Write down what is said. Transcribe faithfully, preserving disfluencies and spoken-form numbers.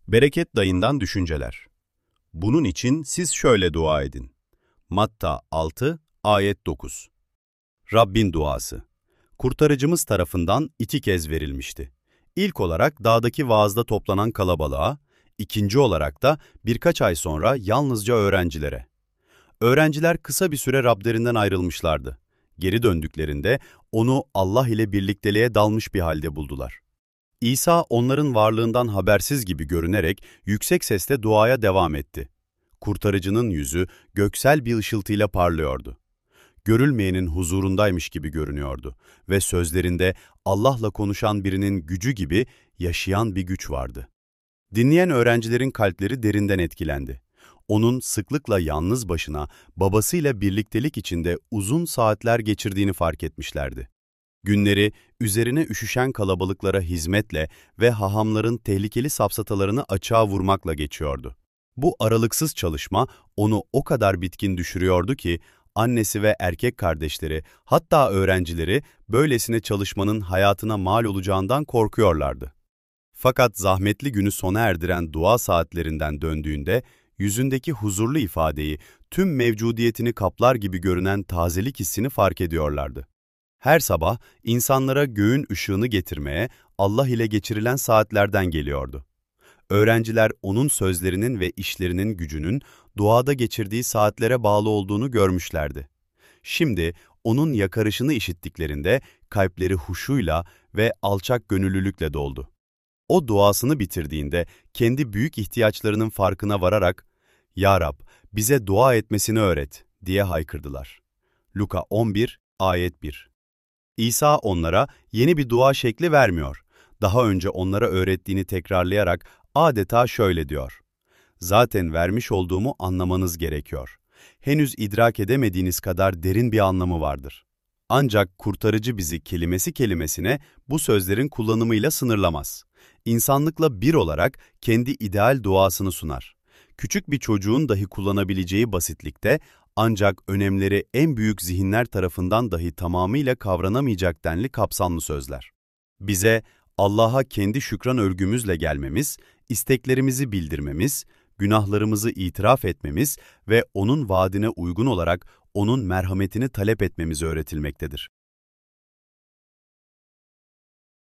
Bereket dayından düşünceler. Bunun için siz şöyle dua edin. Matta altı, ayet dokuz. Rabbin duası. Kurtarıcımız tarafından iki kez verilmişti. İlk olarak dağdaki vaazda toplanan kalabalığa, ikinci olarak da birkaç ay sonra yalnızca öğrencilere. Öğrenciler kısa bir süre Rablerinden ayrılmışlardı. Geri döndüklerinde onu Allah ile birlikteliğe dalmış bir halde buldular. İsa onların varlığından habersiz gibi görünerek yüksek sesle duaya devam etti. Kurtarıcının yüzü göksel bir ışıltıyla parlıyordu. Görülmeyenin huzurundaymış gibi görünüyordu ve sözlerinde Allah'la konuşan birinin gücü gibi yaşayan bir güç vardı. Dinleyen öğrencilerin kalpleri derinden etkilendi. Onun sıklıkla yalnız başına babasıyla birliktelik içinde uzun saatler geçirdiğini fark etmişlerdi. Günleri üzerine üşüşen kalabalıklara hizmetle ve hahamların tehlikeli safsatalarını açığa vurmakla geçiyordu. Bu aralıksız çalışma onu o kadar bitkin düşürüyordu ki annesi ve erkek kardeşleri, hatta öğrencileri böylesine çalışmanın hayatına mal olacağından korkuyorlardı. Fakat zahmetli günü sona erdiren dua saatlerinden döndüğünde yüzündeki huzurlu ifadeyi, tüm mevcudiyetini kaplar gibi görünen tazelik hissini fark ediyorlardı. Her sabah insanlara göğün ışığını getirmeye Allah ile geçirilen saatlerden geliyordu. Öğrenciler onun sözlerinin ve işlerinin gücünün duada geçirdiği saatlere bağlı olduğunu görmüşlerdi. Şimdi onun yakarışını işittiklerinde kalpleri huşuyla ve alçak gönüllülükle doldu. O duasını bitirdiğinde kendi büyük ihtiyaçlarının farkına vararak "Ya Rab, bize dua etmesini öğret." diye haykırdılar. Luka on bir, ayet bir. İsa onlara yeni bir dua şekli vermiyor. Daha önce onlara öğrettiğini tekrarlayarak adeta şöyle diyor: "Zaten vermiş olduğumu anlamanız gerekiyor. Henüz idrak edemediğiniz kadar derin bir anlamı vardır." Ancak kurtarıcı bizi kelimesi kelimesine bu sözlerin kullanımıyla sınırlamaz. İnsanlıkla bir olarak kendi ideal duasını sunar. Küçük bir çocuğun dahi kullanabileceği basitlikte, ancak önemleri en büyük zihinler tarafından dahi tamamıyla kavranamayacak denli kapsamlı sözler. Bize Allah'a kendi şükran örgümüzle gelmemiz, isteklerimizi bildirmemiz, günahlarımızı itiraf etmemiz ve O'nun vaadine uygun olarak O'nun merhametini talep etmemiz öğretilmektedir.